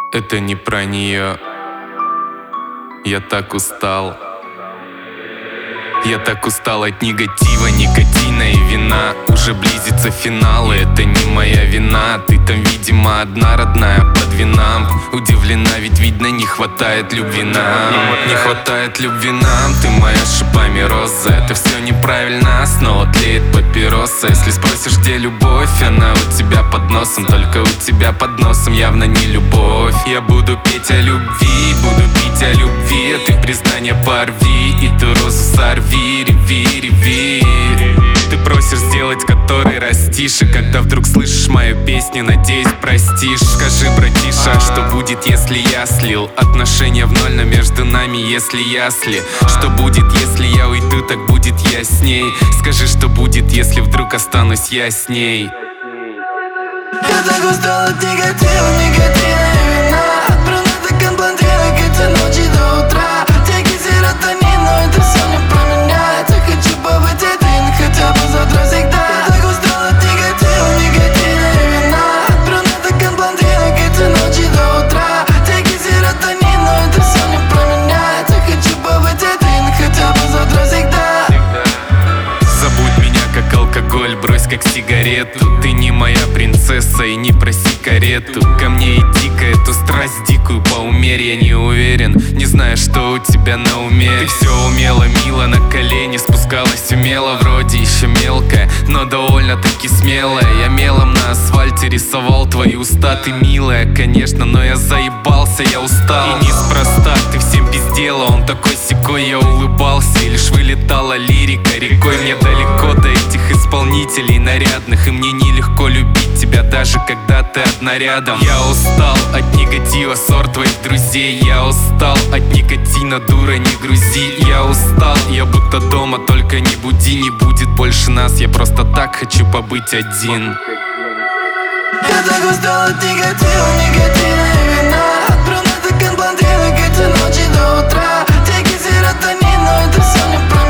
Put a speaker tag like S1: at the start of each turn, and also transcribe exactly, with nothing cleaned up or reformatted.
S1: Это не про нее. Я так устал. Я так устал от негатива, никотина и вина. Уже близится финал, и это не моя вина. Ты там, видимо, одна родная под винам. Удивлена, ведь видно, не хватает любви нам. Не хватает любви нам, ты моя шипами роза. Это все неправильно, снова тлеет папироса. Если спросишь, где любовь, она у тебя под носом. Только у тебя под носом явно не любовь. Я буду петь о любви, буду пить о любви. А ты признание порви, и ту розу сорви, реви, реви. Ты просишь сделать, который растишь. И когда вдруг слышишь мою песню, надеюсь, простишь. Скажи, братиша, что будет, если я слил отношения в ноль, но между нами, если ясли? Что будет, если я уйду, так будет я с ней? Скажи, что будет, если вдруг останусь я с ней?
S2: Я так устал от негатива, никотина и вина. От брюнеток, блондинок, эти ночи до утра. Теки, серотонин, но это все не про меня. Я так хочу побыть один, хотя бы завтра всегда. Я так устал от негатива, никотина и вина. От брюнеток, блондинок, эти ночи до утра. Теки, серотонин, но это все не про меня. Я так хочу побыть один, хотя бы завтра всегда.
S1: Забудь меня как алкоголь, брось как сигарету. Ты не моя принцесса и не проси карету. Ко мне иди-ка эту страсть дикую поумерь. Я не уверен, не знаю, что у тебя на уме. Ты все умела, мило, на колени спускалась умело. Вроде еще мелкая, но довольно-таки смелая. Я мелом на асфальте рисовал твои уста. Ты милая, конечно, но я заебался, я устал. И неспроста, ты всем без дела. Он такой-сякой, я улыбался, и лишь вылетала лирика рекой. Мне далеко до этих исполнителей нарядных, и мне нелегко любить тебя, даже когда ты одна рядом. Я устал от негатива, ссор твоих друзей. Я устал от никотина, дура, не грузи. Я устал, я будто дома, только не буди. Не будет больше нас, я просто так хочу побыть один.
S2: Я так устал от негатива, никотина и вина. От брюнеток, блондинок, эти ночи до утра. Теки, серотонин, но это все не про меня.